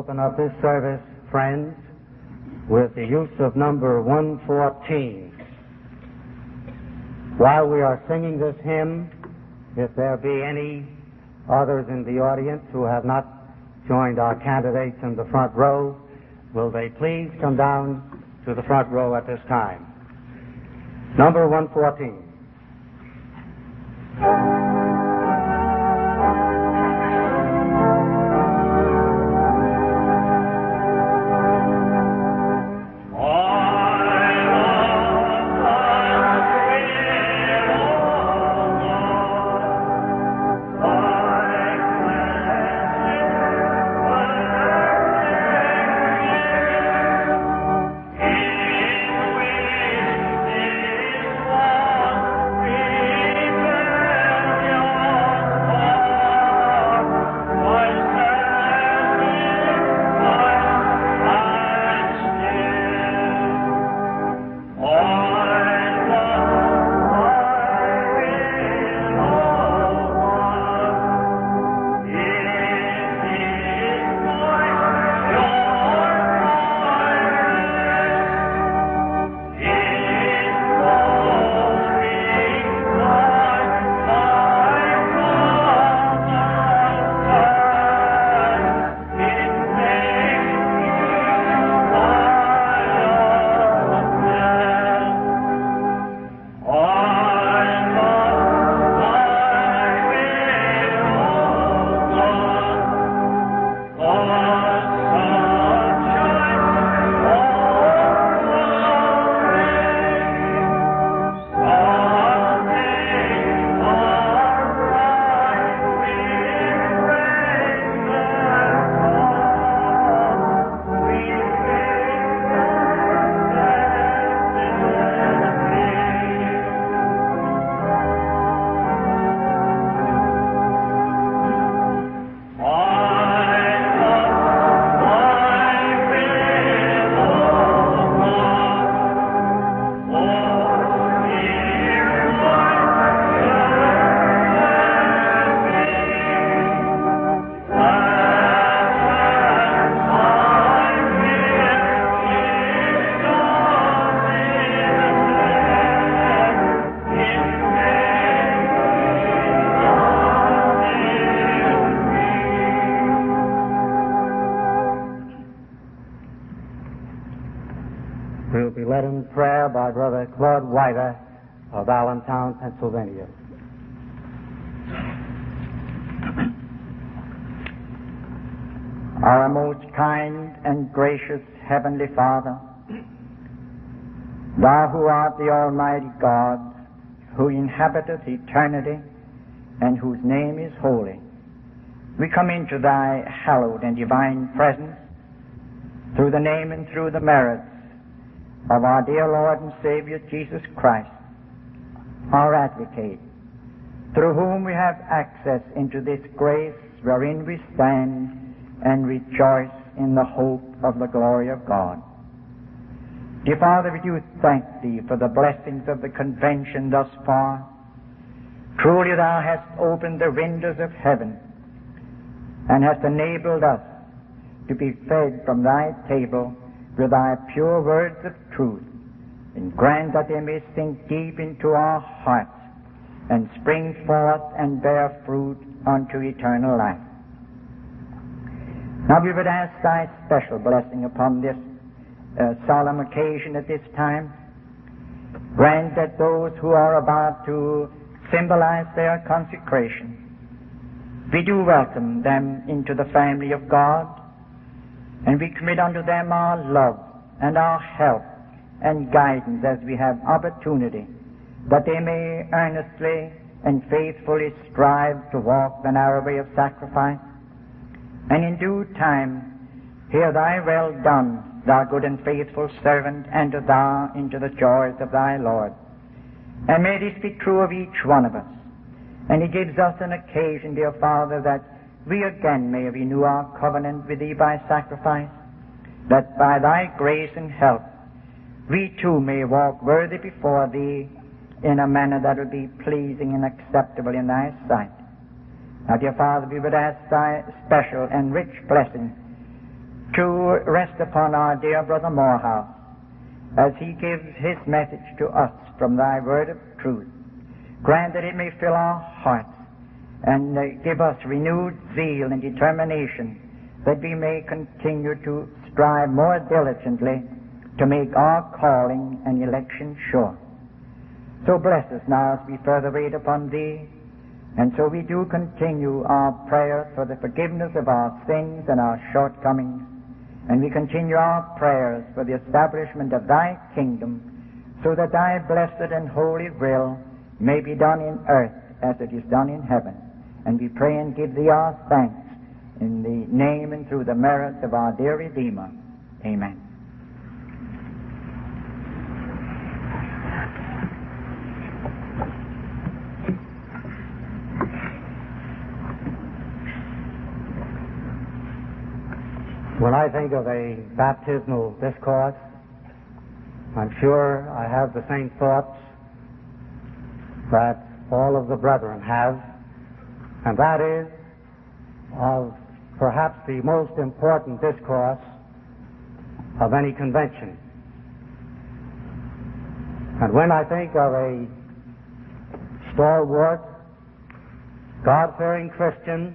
open up this service, friends, with the use of number 114. While we are singing this hymn, if there be any others in the audience who have not joined our candidates in the front row, will they please come down to the front row at this time? Number 114. We'll be led in prayer by Brother Claude Whiter of Allentown, Pennsylvania. Our most kind and gracious Heavenly Father, Thou who art the Almighty God, who inhabiteth eternity, and whose name is holy, we come into Thy hallowed and divine presence through the name and through the merits of our dear Lord and Savior Jesus Christ, our advocate, through whom we have access into this grace wherein we stand and rejoice in the hope of the glory of God. Dear Father, we do thank Thee for the blessings of the convention thus far. Truly Thou hast opened the windows of heaven and hast enabled us to be fed from Thy table with Thy pure words of truth, and grant that they may sink deep into our hearts and spring forth and bear fruit unto eternal life. Now we would ask Thy special blessing upon this solemn occasion at this time. Grant that those who are about to symbolize their consecration, we do welcome them into the family of God, and we commit unto them our love and our help and guidance as we have opportunity, that they may earnestly and faithfully strive to walk the narrow way of sacrifice, and in due time hear Thy well done, Thou good and faithful servant, enter Thou into the joys of Thy Lord. And may this be true of each one of us. And it gives us an occasion, dear Father, that we again may renew our covenant with Thee by sacrifice, that by Thy grace and help we too may walk worthy before Thee in a manner that will be pleasing and acceptable in Thy sight. Now, dear Father, we would ask Thy special and rich blessing to rest upon our dear Brother Morehouse as he gives his message to us from thy word of truth. Grant that it may fill our hearts and give us renewed zeal and determination that we may continue to strive more diligently to make our calling and election sure. So bless us now as we further wait upon thee, and so we do continue our prayers for the forgiveness of our sins and our shortcomings, and we continue our prayers for the establishment of thy kingdom, so that thy blessed and holy will may be done in earth as it is done in heaven. And we pray and give thee our thanks in the name and through the merits of our dear Redeemer. Amen. When I think of a baptismal discourse, I'm sure I have the same thoughts that all of the brethren have, and that is of perhaps the most important discourse of any convention. And when I think of a stalwart, God-fearing Christian,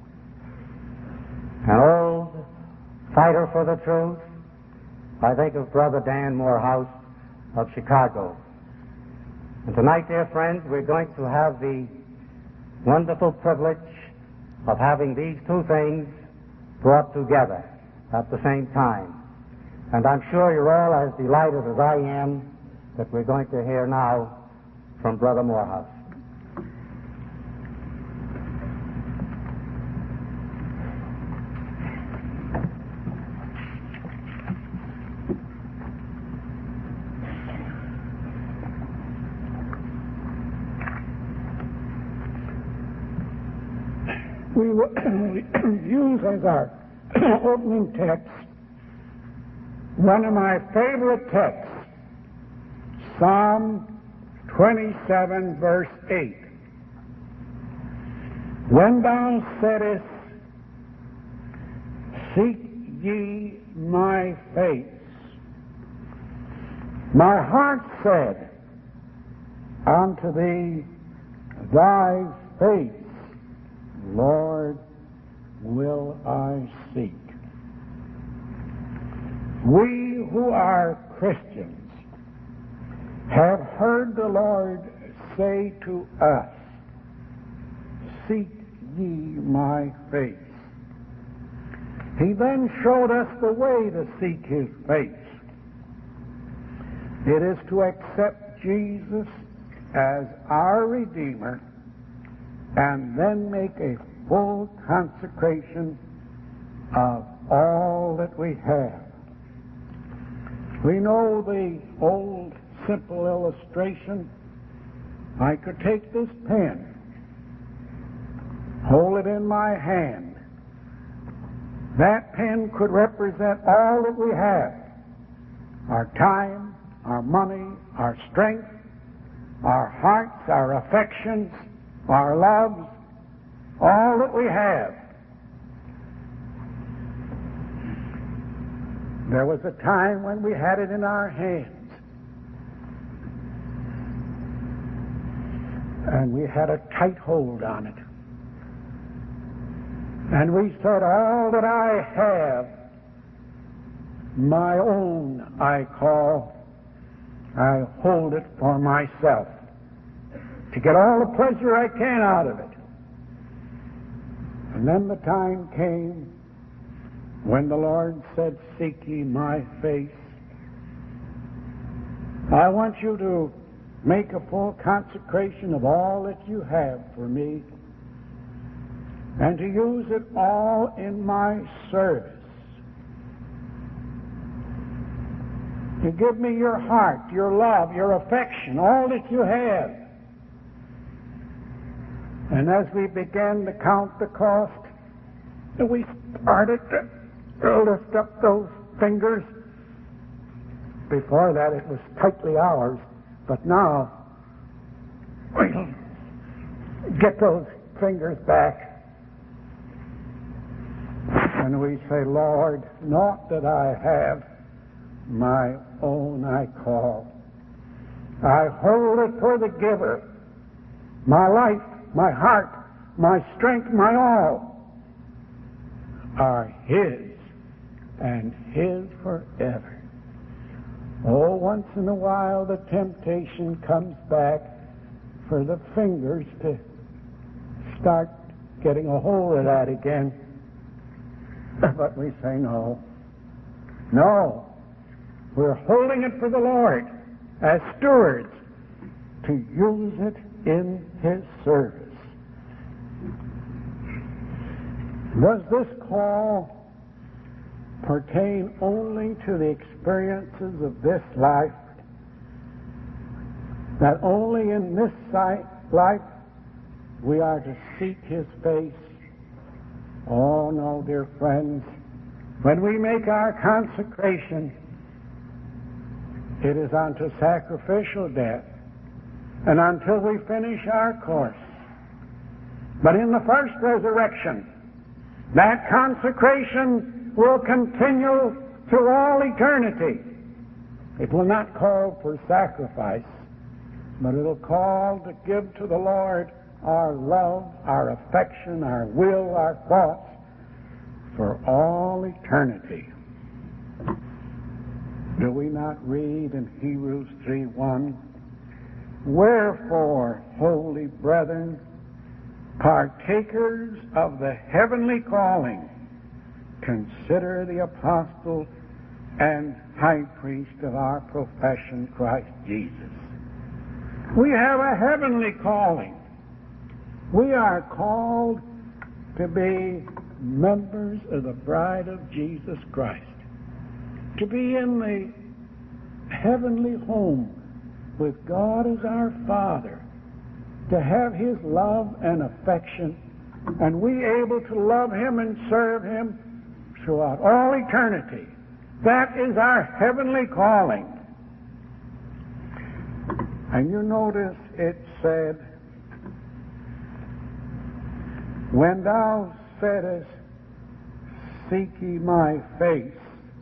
an old fighter for the truth, I think of Brother Dan Morehouse of Chicago. And tonight, dear friends, we're going to have the wonderful privilege of having these two things brought together at the same time. And I'm sure you're all as delighted as I am that we're going to hear now from Brother Morehouse. We will use as our opening text one of my favorite texts, Psalm 27, verse 8. When thou saidest, seek ye my face, my heart said unto thee, thy face, Lord, will I seek. We who are Christians have heard the Lord say to us, seek ye my face. He then showed us the way to seek his face. It is to accept Jesus as our Redeemer and then make a full consecration of all that we have. We know the old simple illustration. I could take this pen, hold it in my hand. That pen could represent all that we have: our time, our money, our strength, our hearts, our affections, our loves, all that we have. There was a time when we had it in our hands, and we had a tight hold on it. And we said, all that I have, my own I call, I hold it for myself, to get all the pleasure I can out of it. And then the time came when the Lord said, seek ye my face. I want you to make a full consecration of all that you have for me, and to use it all in my service. To give me your heart, your love, your affection, all that you have. And as we began to count the cost, we started to lift up those fingers. Before that it was tightly ours, but now we'll get those fingers back. And we say, Lord, naught that I have, my own I call. I hold it for the giver. My life, my heart, my strength, my all are His, and His forever. Oh, once in a while the temptation comes back for the fingers to start getting a hold of that again. But we say no. No. We're holding it for the Lord as stewards to use it in His service. Does this call pertain only to the experiences of this life? That only in this life we are to seek His face? Oh, no, dear friends. When we make our consecration, it is unto sacrificial death and until we finish our course. But in the first resurrection, that consecration will continue through all eternity. It will not call for sacrifice, but it will call to give to the Lord our love, our affection, our will, our thoughts for all eternity. Do we not read in Hebrews 3:1, "Wherefore, holy brethren, partakers of the heavenly calling, consider the apostle and high priest of our profession, Christ Jesus." We have a heavenly calling. We are called to be members of the bride of Jesus Christ, to be in the heavenly home with God as our Father, to have His love and affection, and we able to love Him and serve Him throughout all eternity. That is our heavenly calling. And you notice it said, "When thou saidest, seek ye my face,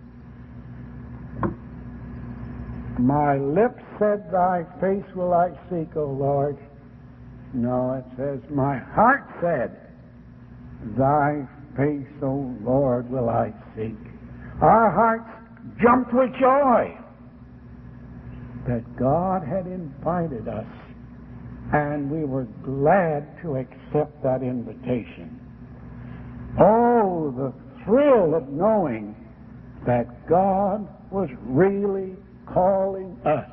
my lips said, thy face will I seek, O Lord." No, it says, "My heart said, thy face, O Lord, will I seek." Our hearts jumped with joy that God had invited us, and we were glad to accept that invitation. Oh, the thrill of knowing that God was really calling us.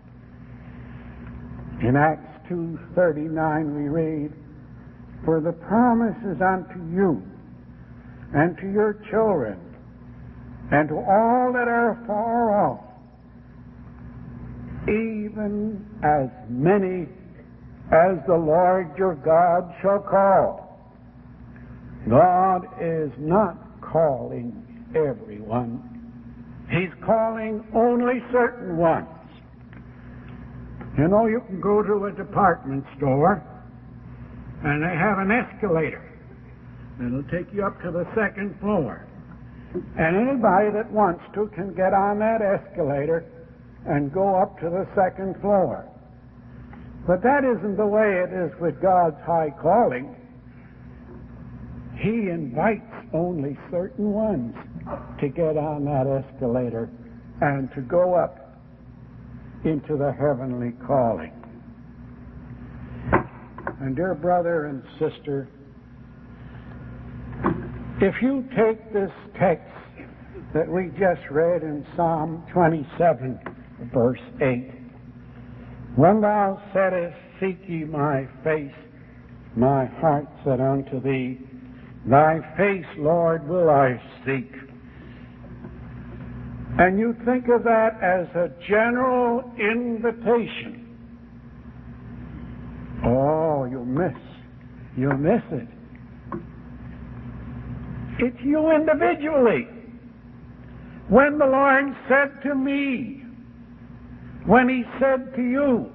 In Acts 2:39 we read, "For the promise is unto you, and to your children, and to all that are far off, even as many as the Lord your God shall call." God is not calling everyone. He's calling only certain ones. You know, you can go to a department store and they have an escalator. It'll take you up to the second floor. And anybody that wants to can get on that escalator and go up to the second floor. But that isn't the way it is with God's high calling. He invites only certain ones to get on that escalator and to go up into the heavenly calling. And dear brother and sister, if you take this text that we just read in Psalm 27, verse 8, "When thou saidest, seek ye my face, my heart said unto thee, thy face, Lord, will I seek." And you think of that as a general invitation. Oh, you'll miss it. It's you individually. When the Lord said to me, when He said to you,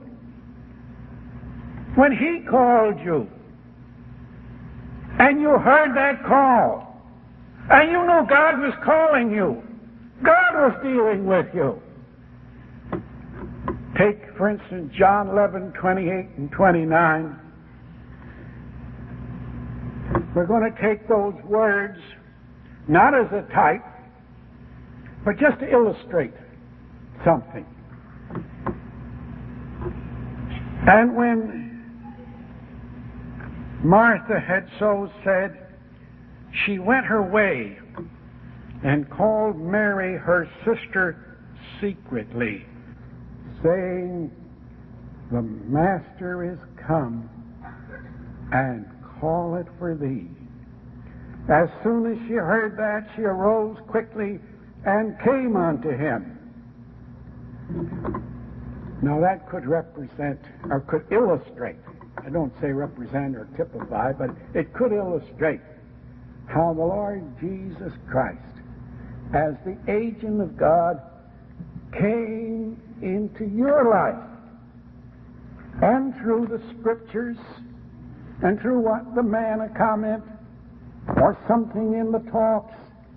when He called you, and you heard that call, And you knew God was calling you. God was dealing with you. Take, for instance, John 11:28 and 29. We're going to take those words not as a type, but just to illustrate something. And when Martha had so said, she went her way and called Mary her sister secretly, saying, the Master is come, and calleth for thee. As soon as she heard that, she arose quickly and came unto him. Now that could represent, or could illustrate, I don't say represent or typify, but it could illustrate how the Lord Jesus Christ, as the agent of God, came into your life, and through the Scriptures, and through what the man a comment, or something in the talks,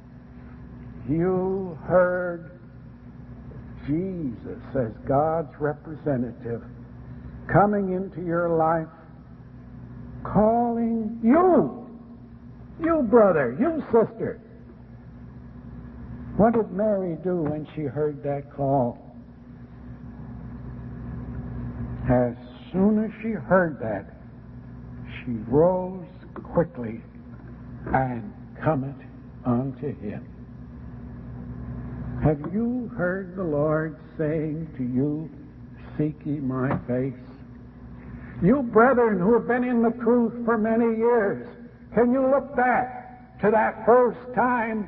you heard Jesus as God's representative coming into your life, calling you brother, you sister. What did Mary do when she heard that call? As soon as she heard that, she rose quickly and cometh unto him. Have you heard the Lord saying to you, seek ye my face? You brethren who have been in the truth for many years, can you look back to that first time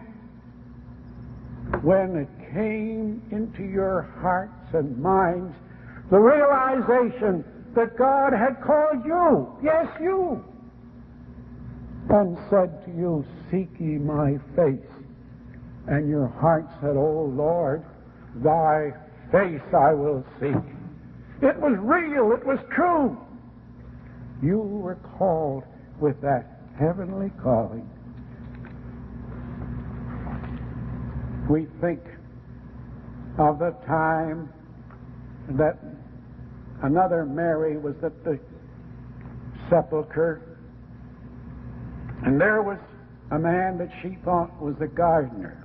when it came into your hearts and minds the realization that God had called you, yes, you, and said to you, seek ye my face? And your heart said, oh Lord, thy face I will seek. It was real, it was true. You were called with that heavenly calling. We think of the time that another Mary was at the sepulchre, and there was a man that she thought was a gardener.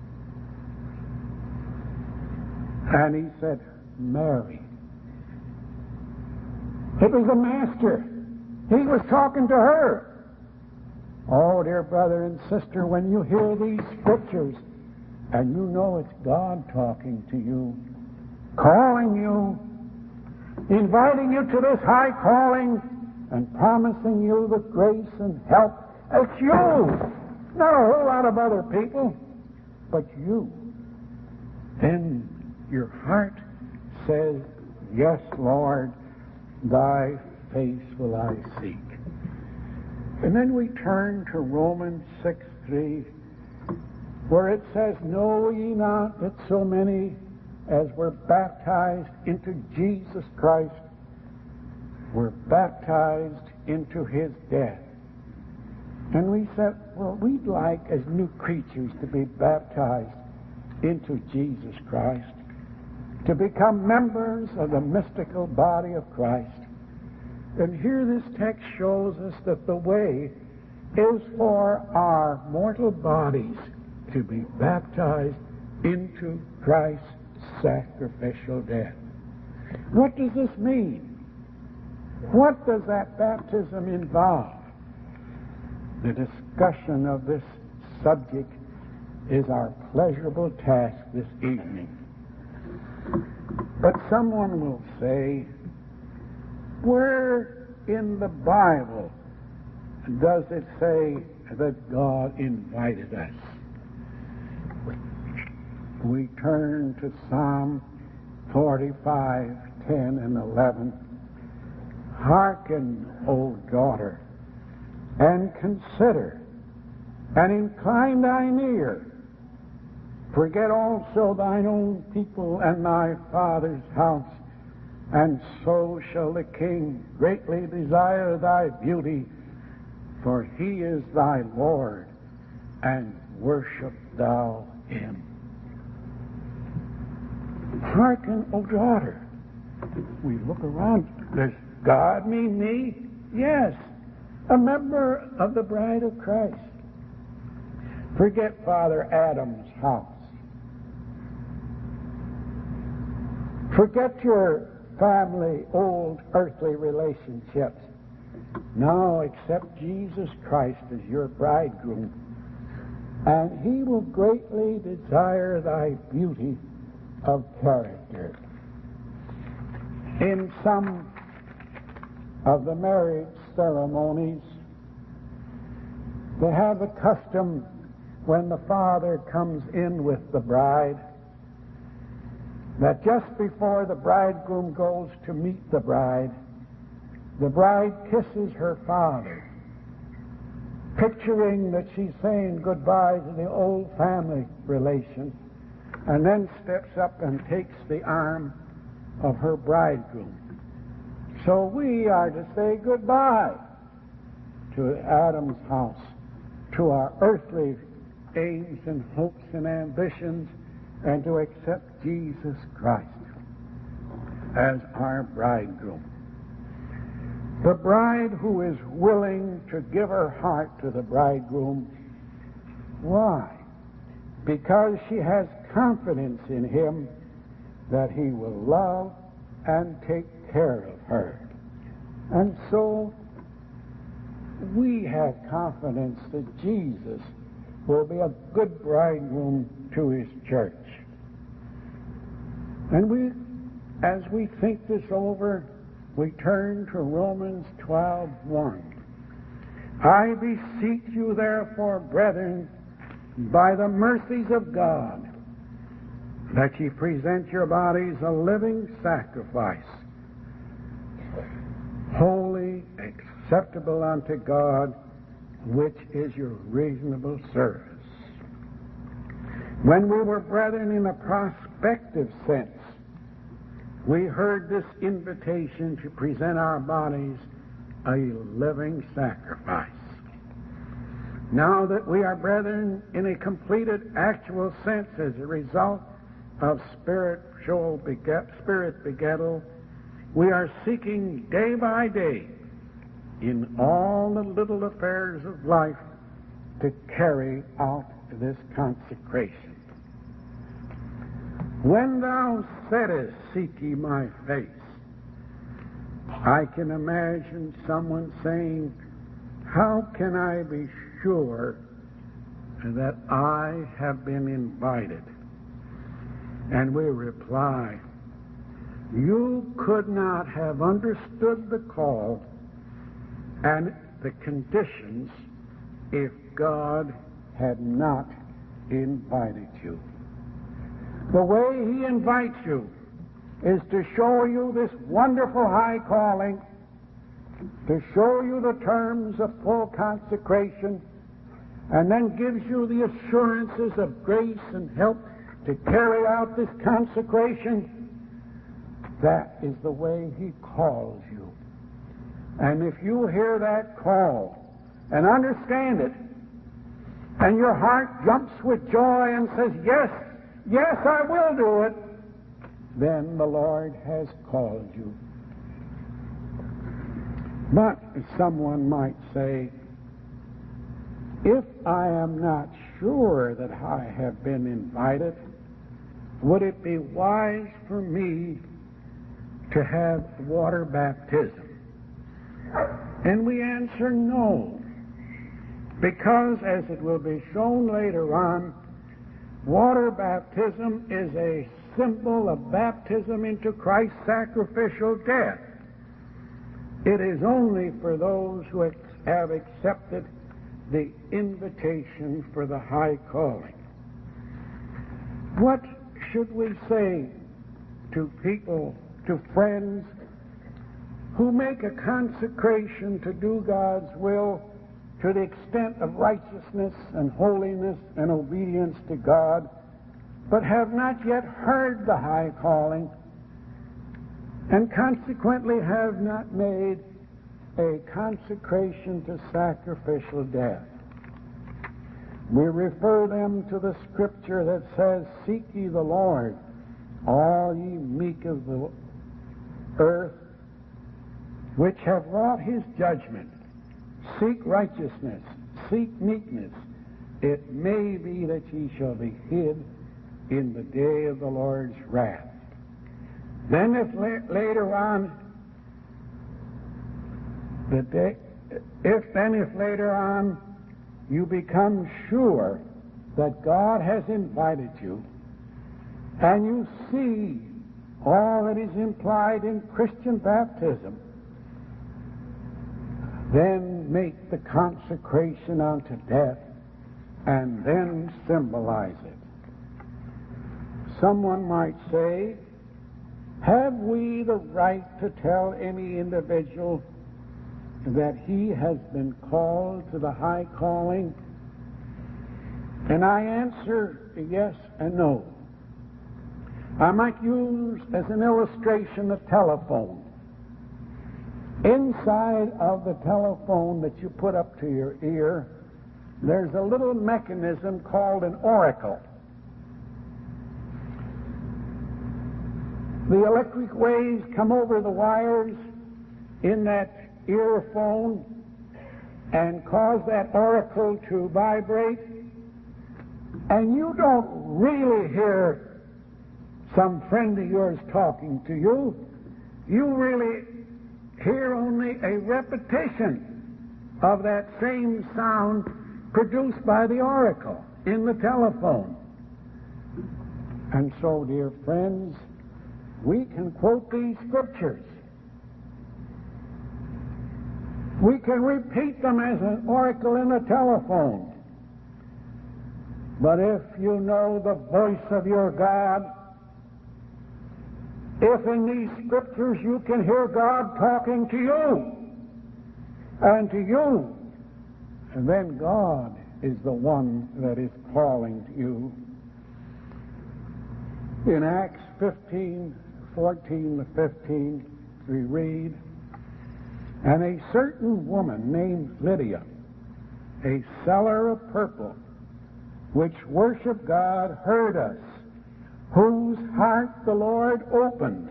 And he said, Mary. It was the Master. He was talking to her. Oh, dear brother and sister, when you hear these Scriptures, and you know it's God talking to you, calling you, inviting you to this high calling, and promising you the grace and help, it's you. Not a whole lot of other people, but you. Then your heart says, yes, Lord, thy face will I seek. And then we turn to Romans 6:3, where it says, know ye not that so many as were baptized into Jesus Christ were baptized into his death? And we said, well, we'd like as new creatures to be baptized into Jesus Christ, to become members of the mystical body of Christ. And here this text shows us that the way is for our mortal bodies to be baptized into Christ's sacrificial death. What does this mean? What does that baptism involve? The discussion of this subject is our pleasurable task this evening. But someone will say, where in the Bible does it say that God invited us? We turn to Psalm 45:10 and 11. Hearken, O daughter, and consider, and incline thine ear. Forget also thine own people and thy father's house, and so shall the king greatly desire thy beauty, for he is thy Lord, and worship thou him. Hearken, O daughter. We look around. Does God mean me? Yes, a member of the bride of Christ. Forget Father Adam's house. Forget your family, old earthly relationships. Now accept Jesus Christ as your bridegroom, and he will greatly desire thy beauty of character. In some of the marriage ceremonies, they have the custom when the father comes in with the bride that just before the bridegroom goes to meet the bride kisses her father, picturing that she's saying goodbye to the old family relations, and then steps up and takes the arm of her bridegroom. So we are to say goodbye to Adam's house, to our earthly aims and hopes and ambitions, and to accept Jesus Christ as our bridegroom. The bride who is willing to give her heart to the bridegroom. Why? Because she has confidence in him that he will love and take care of her. And so we have confidence that Jesus will be a good bridegroom to his church. And as we think this over, we turn to Romans 12:1. I beseech you, therefore, brethren, by the mercies of God, that ye present your bodies a living sacrifice, holy, acceptable unto God, which is your reasonable service. When we were brethren in a prospective sense, we heard this invitation to present our bodies a living sacrifice. Now that we are brethren in a completed actual sense as a result of spirit begettal, we are seeking day by day in all the little affairs of life to carry out this consecration. When thou saidest, seek ye my face, I can imagine someone saying, how can I be sure that I have been invited? And we reply, you could not have understood the call and the conditions if God had not invited you. The way he invites you is to show you this wonderful high calling, to show you the terms of full consecration, and then gives you the assurances of grace and help to carry out this consecration. That is the way he calls you. And if you hear that call and understand it, and your heart jumps with joy and says, yes, yes, I will do it, then the Lord has called you. But someone might say, if I am not sure that I have been invited, would it be wise for me to have water baptism? And we answer no, because as it will be shown later on, water baptism is a symbol of baptism into Christ's sacrificial death. It is only for those who have accepted the invitation for the high calling. What should we say to people, to friends, who make a consecration to do God's will to the extent of righteousness and holiness and obedience to God, but have not yet heard the high calling, and consequently have not made a consecration to sacrificial death? We refer them to the scripture that says, "Seek ye the Lord, all ye meek of the earth, which have wrought his judgment. Seek righteousness, seek meekness. It may be that ye shall be hid in the day of the Lord's wrath." Then if later on you become sure that God has invited you, and you see all that is implied in Christian baptism, then make the consecration unto death, and then symbolize it. Someone might say, have we the right to tell any individual that he has been called to the high calling? And I answer yes and no. I might use as an illustration the telephone. Inside of the telephone that you put up to your ear, there's a little mechanism called an auricle. The electric waves come over the wires in that earphone and cause that auricle to vibrate, and you don't really hear some friend of yours talking to you. You really hear only a repetition of that same sound produced by the auricle in the telephone. And so, dear friends, we can quote these scriptures. We can repeat them as an oracle in a telephone. But if you know the voice of your God, if in these scriptures you can hear God talking to you, and to you, and then God is the one that is calling to you. In Acts 15:14-15, we read, "And a certain woman named Lydia, a seller of purple, which worshiped God, heard us, whose heart the Lord opened,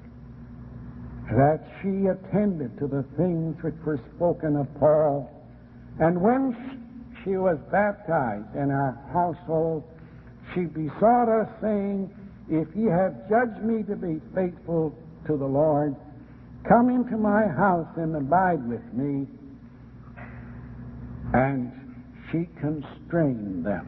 that she attended to the things which were spoken of Paul. And when she was baptized in our household, she besought us, saying, If ye have judged me to be faithful to the Lord, come into my house and abide with me." And she constrained them,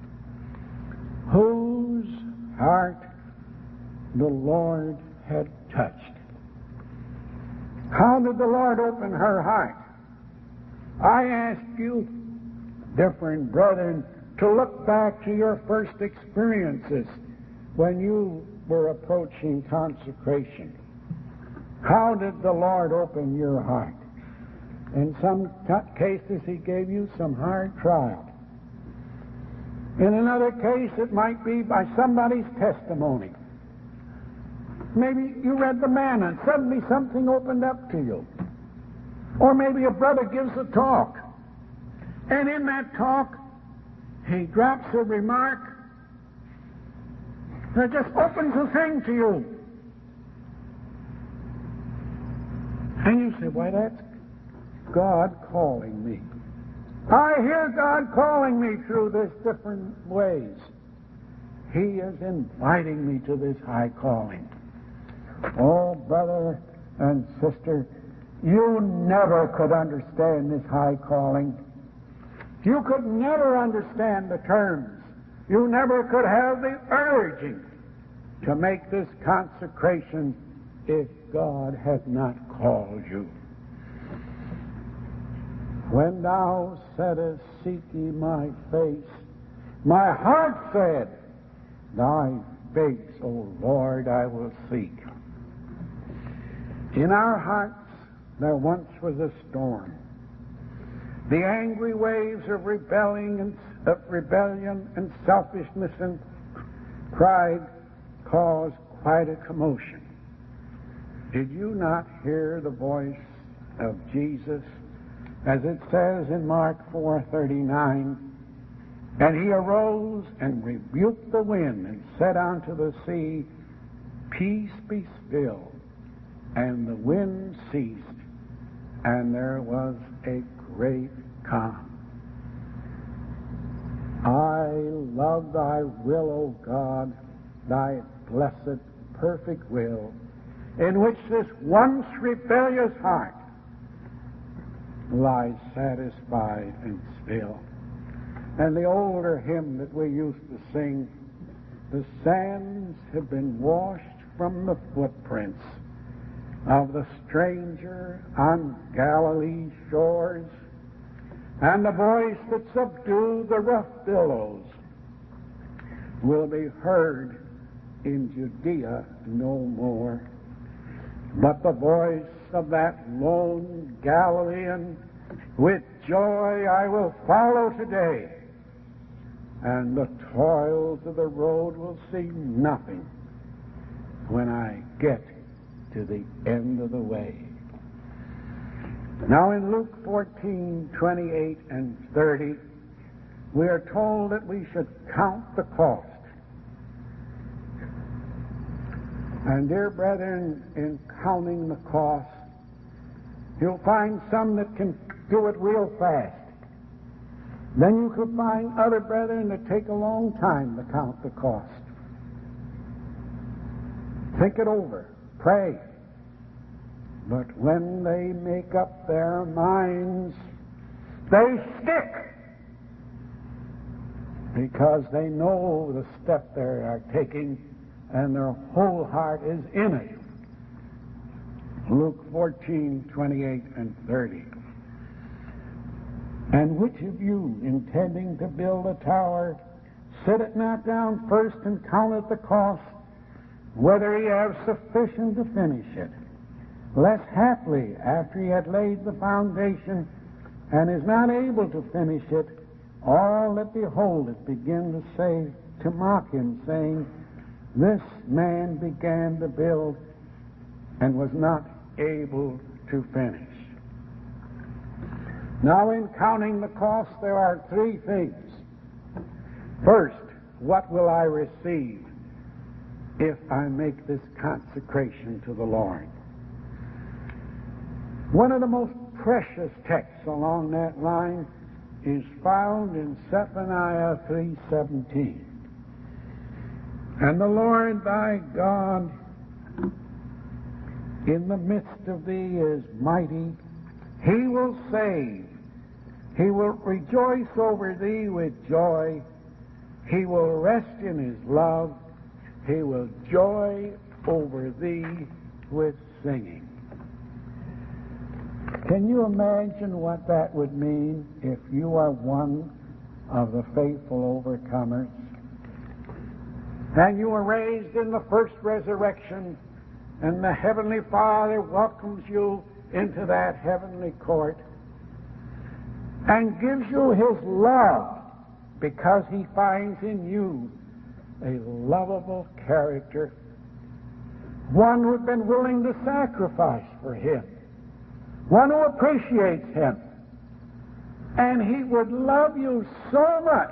whose heart the Lord had touched. How did the Lord open her heart? I ask you, different brethren, to look back to your first experiences when you were approaching consecration. How did the Lord open your heart? In some cases, He gave you some hard trial. In another case, it might be by somebody's testimony. Maybe you read the manna and suddenly something opened up to you. Or maybe a brother gives a talk, and in that talk, he drops a remark that just opens a thing to you. And you say, why, that's God calling me. I hear God calling me through these different ways. He is inviting me to this high calling. Oh, brother and sister, you never could understand this high calling. You could never understand the terms. You never could have the urging to make this consecration if God had not called you. When thou saidst, Seek ye my face, my heart said, Thy face, O Lord, I will seek. In our hearts there once was a storm. The angry waves of rebellion and selfishness and pride caused quite a commotion. Did you not hear the voice of Jesus, as it says in Mark 4:39, And he arose and rebuked the wind and said unto the sea, Peace, be still. And the wind ceased, and there was a great calm. I love thy will, O God, thy blessed, perfect will, in which this once rebellious heart lies satisfied and still. And the older hymn that we used to sing, the sands have been washed from the footprints of the stranger on Galilee's shores, and the voice that subdued the rough billows will be heard in Judea no more. But the voice of that lone Galilean, with joy I will follow today, and the toils of the road will seem nothing when I get to the end of the way. Now in Luke 14:28 and 30, we are told that we should count the cost. And dear brethren, in counting the cost, you'll find some that can do it real fast. Then you could find other brethren that take a long time to count the cost. Think it over. Pray. But when they make up their minds, they stick, because they know the step they are taking and their whole heart is in it. Luke 14:28 and 30. And which of you, intending to build a tower, sitteth not down first and counteth the cost, whether he have sufficient to finish it? Lest haply, after he had laid the foundation, and is not able to finish it, all that behold it begin to say, to mock him, saying, This man began to build, and was not able to finish. Now, in counting the cost, there are three things. First, what will I receive if I make this consecration to the Lord? One of the most precious texts along that line is found in Zephaniah 3:17. And the Lord thy God in the midst of thee is mighty. He will save. He will rejoice over thee with joy. He will rest in his love. He will joy over thee with singing. Can you imagine what that would mean if you are one of the faithful overcomers? And you were raised in the first resurrection, and the Heavenly Father welcomes you into that heavenly court and gives you his love because he finds in you a lovable character, one who has been willing to sacrifice for him, one who appreciates him. And he would love you so much.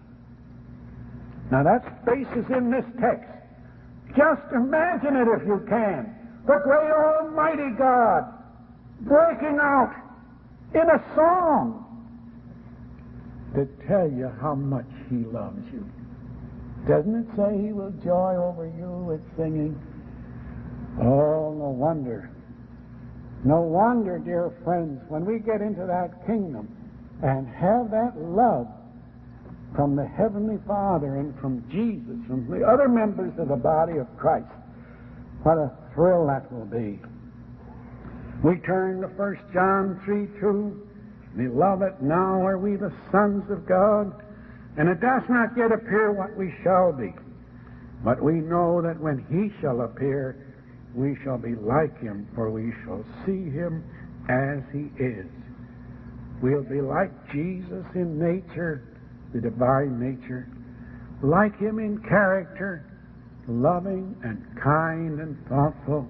Now that space is in this text. Just imagine it if you can. The great Almighty God breaking out in a song to tell you how much he loves you. Doesn't it say he will joy over you with singing? Oh, no wonder. No wonder, dear friends, when we get into that kingdom and have that love from the Heavenly Father and from Jesus, from the other members of the body of Christ, what a thrill that will be. We turn to 1 John 3:2. Beloved, now are we the sons of God, and it does not yet appear what we shall be. But we know that when he shall appear, we shall be like him, for we shall see him as he is. We'll be like Jesus in nature, the divine nature, like him in character, loving and kind and thoughtful,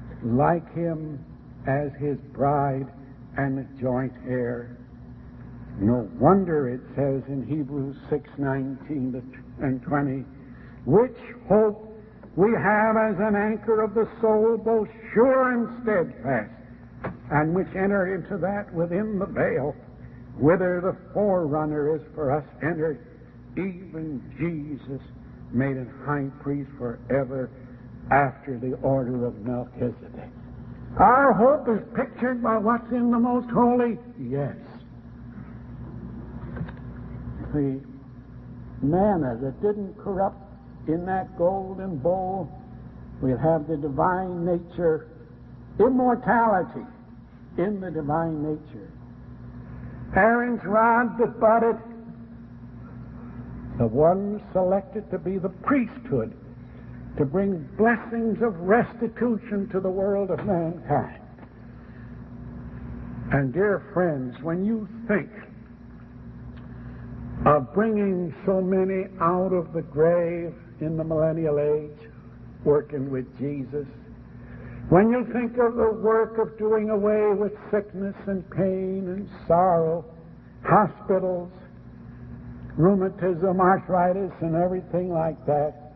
like him as his bride and the joint heir, No wonder it says in Hebrews 6:19 and 20, which hope we have as an anchor of the soul, both sure and steadfast, and which enter into that within the veil, whither the forerunner is for us entered, even Jesus, made a high priest forever after the order of Melchizedek. Our hope is pictured by what's in the most holy? Yes. The manna that didn't corrupt in that golden bowl, we'll have the divine nature, immortality in the divine nature. Aaron's rod that budded, the one selected to be the priesthood, to bring blessings of restitution to the world of mankind. And dear friends, when you think of bringing so many out of the grave in the millennial age, working with Jesus, when you think of the work of doing away with sickness and pain and sorrow, hospitals, rheumatism, arthritis, and everything like that,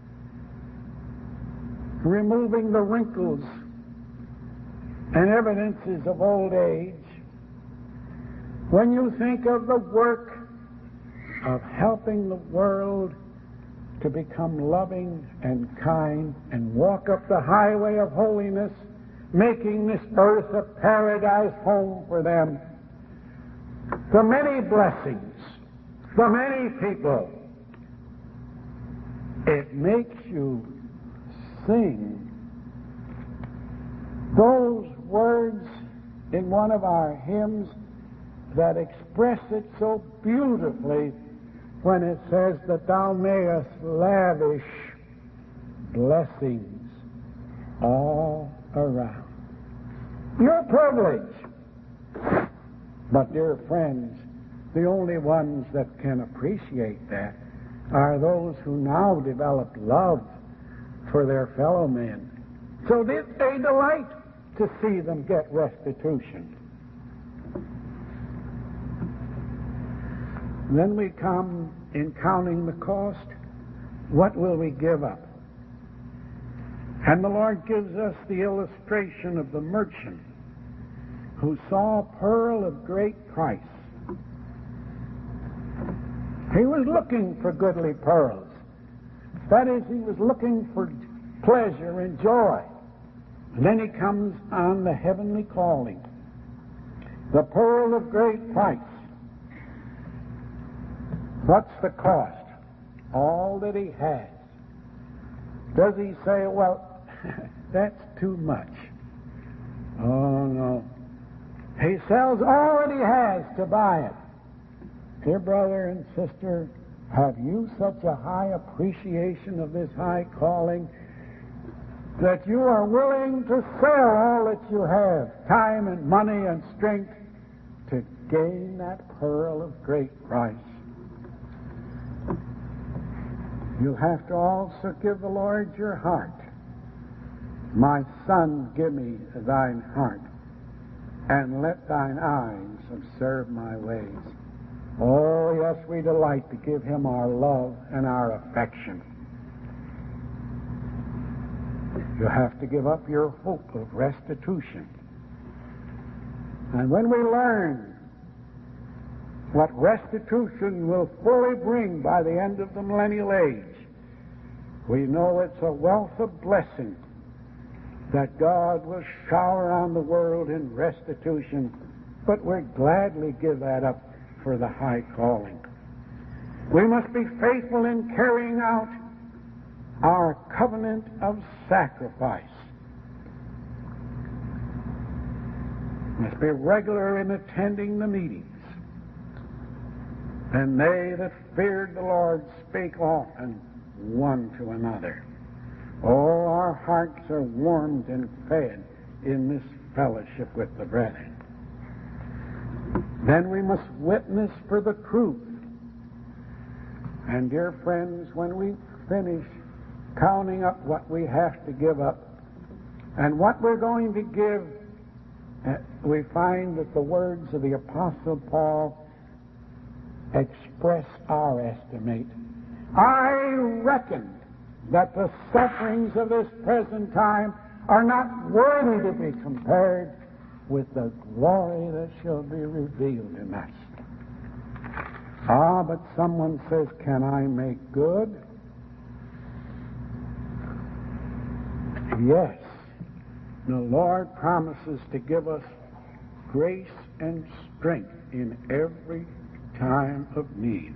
removing the wrinkles and evidences of old age, when you think of the work of helping the world to become loving and kind and walk up the highway of holiness, making this earth a paradise home for them, the many blessings, the many people, it makes you sing those words in one of our hymns that express it so beautifully when it says that thou mayest lavish blessings all around. Your privilege. But, dear friends, the only ones that can appreciate that are those who now develop love for their fellow men. So they delight to see them get restitution. Then we come in counting the cost. What will we give up? And the Lord gives us the illustration of the merchant who saw a pearl of great price. He was looking for goodly pearls. That is, he was looking for pleasure and joy. And then he comes on the heavenly calling. The pearl of great price. What's the cost? All that he has. Does he say, well, that's too much? Oh, no. He sells all that he has to buy it. Dear brother and sister, have you such a high appreciation of this high calling that you are willing to sell all that you have, time and money and strength, to gain that pearl of great price? You have to also give the Lord your heart. My son, give me thine heart, and let thine eyes observe my ways. Oh, yes, we delight to give him our love and our affection. You have to give up your hope of restitution. And when we learn what restitution will fully bring by the end of the millennial age, we know it's a wealth of blessing that God will shower on the world in restitution, but we'll gladly give that up for the high calling. We must be faithful in carrying out our covenant of sacrifice. Must be regular in attending the meetings. And they that feared the Lord spake often one to another. Oh, our hearts are warmed and fed in this fellowship with the brethren. Then we must witness for the truth. And dear friends, when we finish counting up what we have to give up and what we're going to give, we find that the words of the Apostle Paul express our estimate. I reckon that the sufferings of this present time are not worthy to be compared with the glory that shall be revealed in us. Ah, but someone says, can I make good? Yes. The Lord promises to give us grace and strength in every time of need.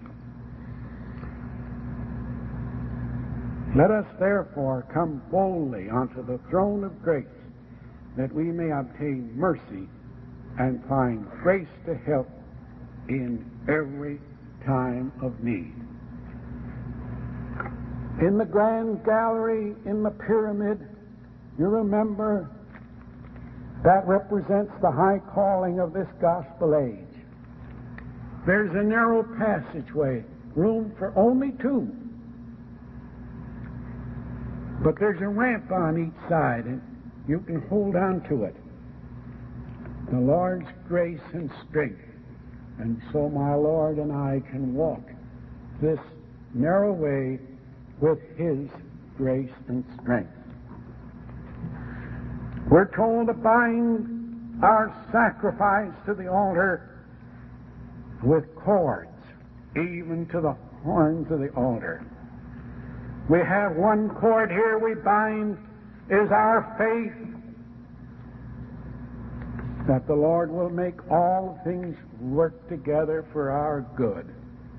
Let us therefore come boldly unto the throne of grace, that we may obtain mercy and find grace to help in every time of need. In the grand gallery in the pyramid, you remember, that represents the high calling of this gospel age. There's a narrow passageway, room for only two. But there's a ramp on each side, and you can hold on to it. The Lord's grace and strength. And so my Lord and I can walk this narrow way with His grace and strength. We're told to bind our sacrifice to the altar with cords, even to the horns of the altar. We have one cord here we bind, is our faith that the Lord will make all things work together for our good.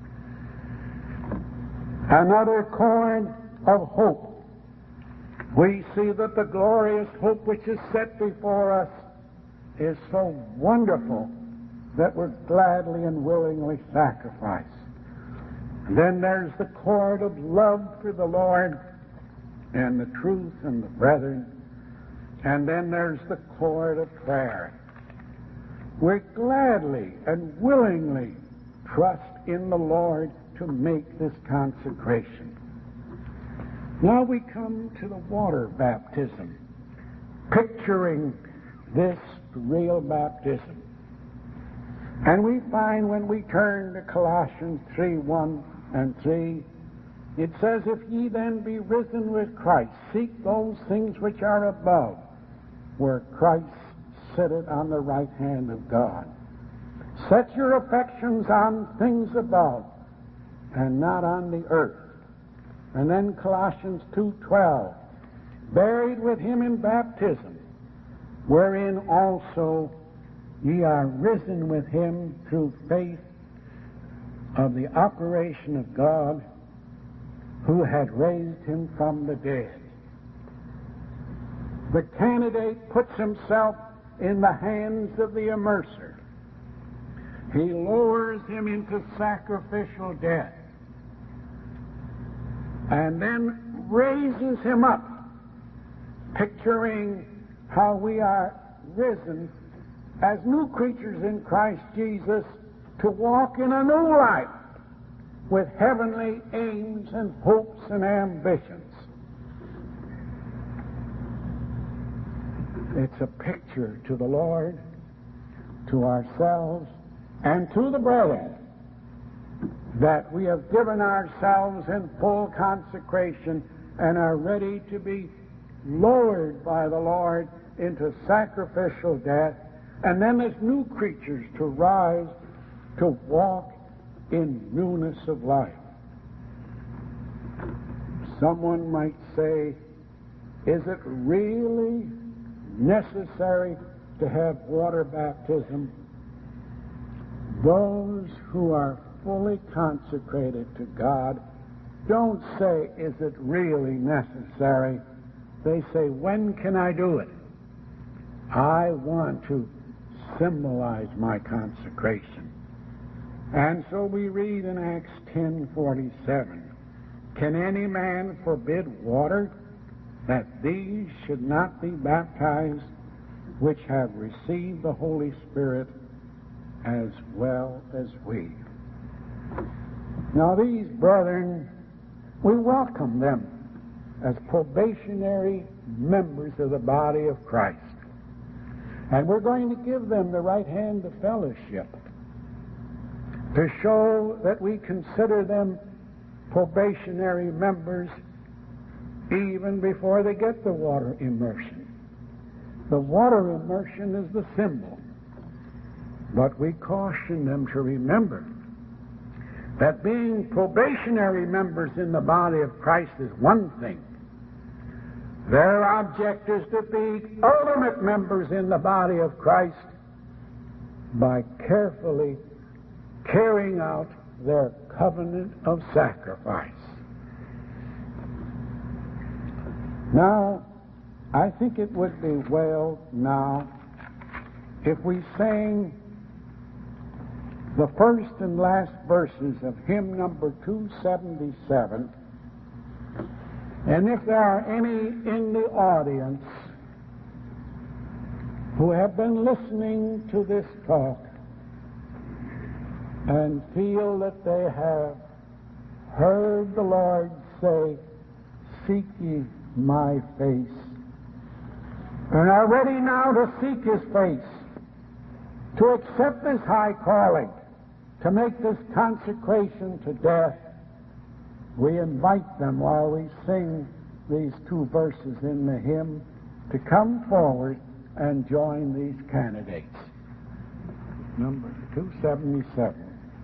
Another cord of hope. We see that the glorious hope which is set before us is so wonderful that we're gladly and willingly sacrifice. And then there's the cord of love for the Lord and the truth and the brethren. And then there's the cord of prayer. We gladly and willingly trust in the Lord to make this consecration. Now we come to the water baptism, picturing this real baptism. And we find when we turn to Colossians 3:1 and 3, it says, if ye then be risen with Christ, seek those things which are above, where Christ sitteth on the right hand of God. Set your affections on things above, and not on the earth. And then Colossians 2:12, buried with Him in baptism, wherein also ye are risen with Him through faith of the operation of God, who had raised Him from the dead. The candidate puts himself in the hands of the immerser. He lowers him into sacrificial death, and then raises him up, picturing how we are risen as new creatures in Christ Jesus to walk in a new life with heavenly aims and hopes and ambitions. It's a picture to the Lord, to ourselves, and to the brethren that we have given ourselves in full consecration and are ready to be lowered by the Lord into sacrificial death, and then as new creatures to rise to walk in newness of life. Someone might say, is it really necessary to have water baptism? Those who are fully consecrated to God don't say, is it really necessary? They say, when can I do it? I want to symbolize my consecration. And so we read in Acts 10:47, can any man forbid water, that these should not be baptized, which have received the Holy Spirit as well as we? Now these brethren, we welcome them as probationary members of the body of Christ. And we're going to give them the right hand of fellowship to show that we consider them probationary members even before they get the water immersion. The water immersion is the symbol, but we caution them to remember that being probationary members in the body of Christ is one thing. Their object is to be ultimate members in the body of Christ by carefully carrying out their covenant of sacrifice. Now, I think it would be well now if we sang the first and last verses of hymn number 277, and if there are any in the audience who have been listening to this talk and feel that they have heard the Lord say, "Seek ye my face," and are ready now to seek His face, to accept this high calling, to make this consecration to death, we invite them while we sing these two verses in the hymn to come forward and join these candidates. Number 277.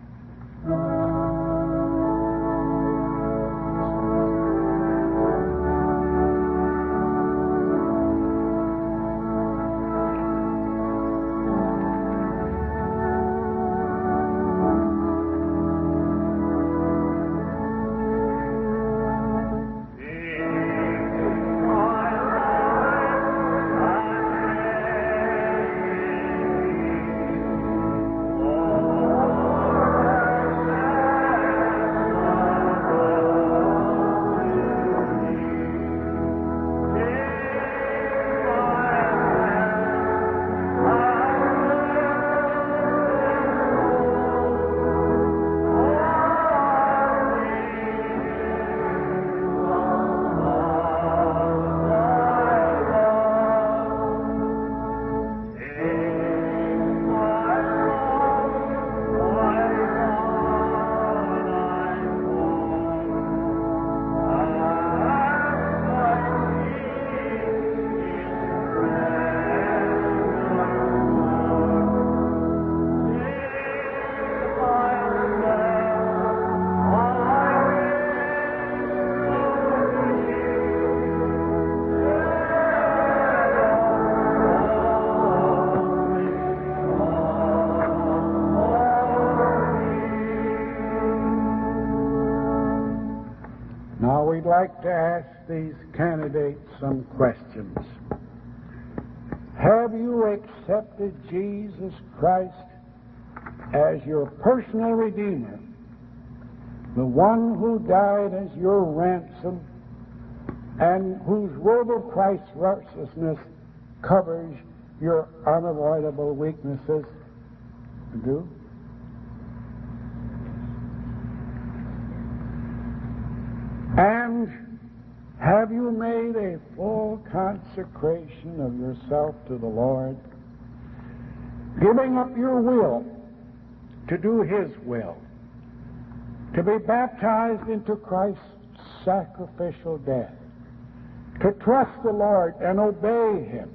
I'd like to ask these candidates some questions. Have you accepted Jesus Christ as your personal Redeemer, the one who died as your ransom and whose robe of Christ's righteousness covers your unavoidable weaknesses? Do? And have you made a full consecration of yourself to the Lord, giving up your will to do His will, to be baptized into Christ's sacrificial death, to trust the Lord and obey Him,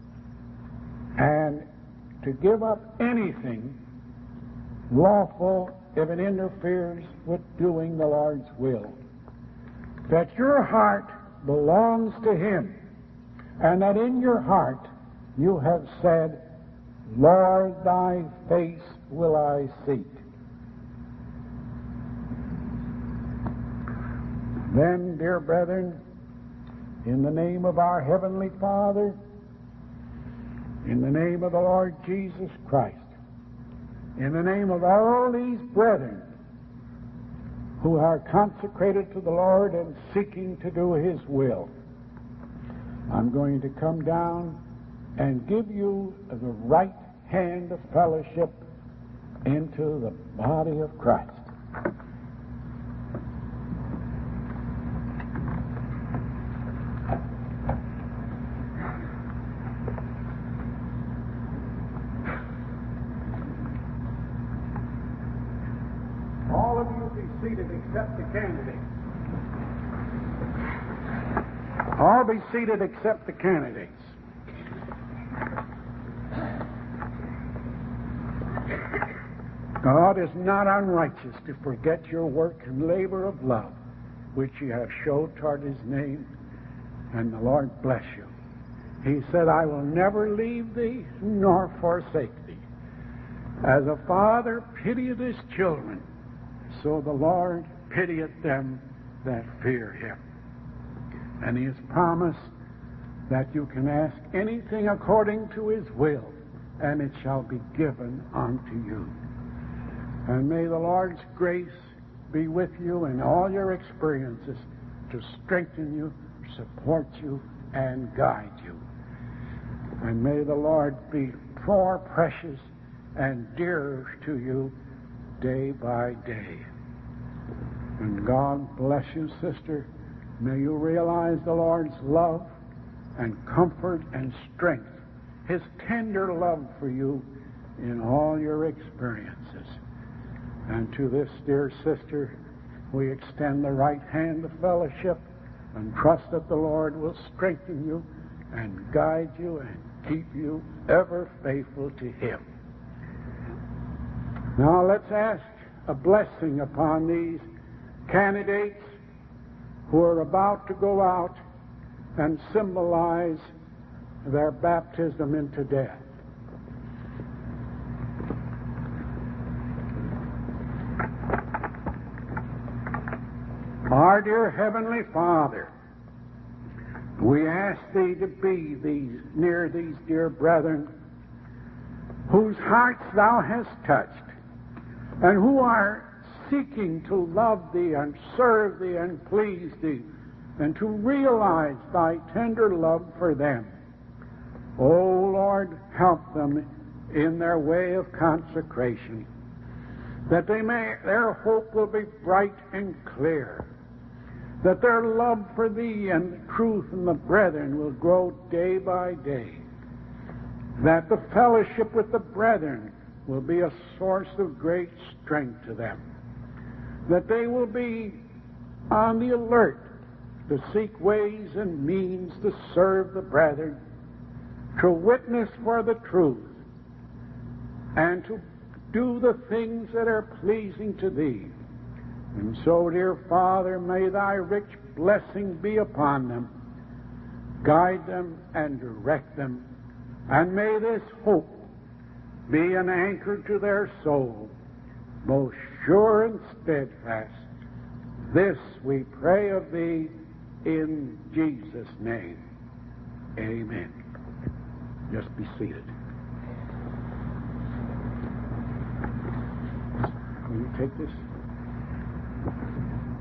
and to give up anything lawful if it interferes with doing the Lord's will? That your heart belongs to Him, and that in your heart you have said, Lord, thy face will I seek. Then, dear brethren, in the name of our Heavenly Father, in the name of the Lord Jesus Christ, in the name of all these brethren who are consecrated to the Lord and seeking to do His will, I'm going to come down and give you the right hand of fellowship into the body of Christ. seated except the candidates. All be seated except the candidates. God is not unrighteous to forget your work and labor of love, which you have showed toward his name, and the Lord bless you. He said, I will never leave thee nor forsake thee. As a father pitieth his children, so the Lord pitieth them that fear him. And he has promised that you can ask anything according to his will, and it shall be given unto you. And may the Lord's grace be with you in all your experiences to strengthen you, support you, and guide you. And may the Lord be more precious and dearer to you day by day. And God bless you, sister. May you realize the Lord's love and comfort and strength, his tender love for you in all your experiences. And to this dear sister, we extend the right hand of fellowship and trust that the Lord will strengthen you and guide you and keep you ever faithful to him. Now let's ask a blessing upon these candidates who are about to go out and symbolize their baptism into death. Our dear Heavenly Father, we ask Thee to be near these dear brethren whose hearts Thou hast touched and who are seeking to love Thee and serve Thee and please Thee and to realize Thy tender love for them. Oh Lord, help them in their way of consecration, that their hope will be bright and clear, that their love for Thee and the truth and the brethren will grow day by day, that the fellowship with the brethren will be a source of great strength to them, that they will be on the alert to seek ways and means to serve the brethren, to witness for the truth, and to do the things that are pleasing to Thee. And so, dear Father, may Thy rich blessing be upon them, guide them and direct them, and may this hope be an anchor to their soul, most sure and steadfast. This we pray of Thee in Jesus' name. Amen. Just be seated. Will you take this?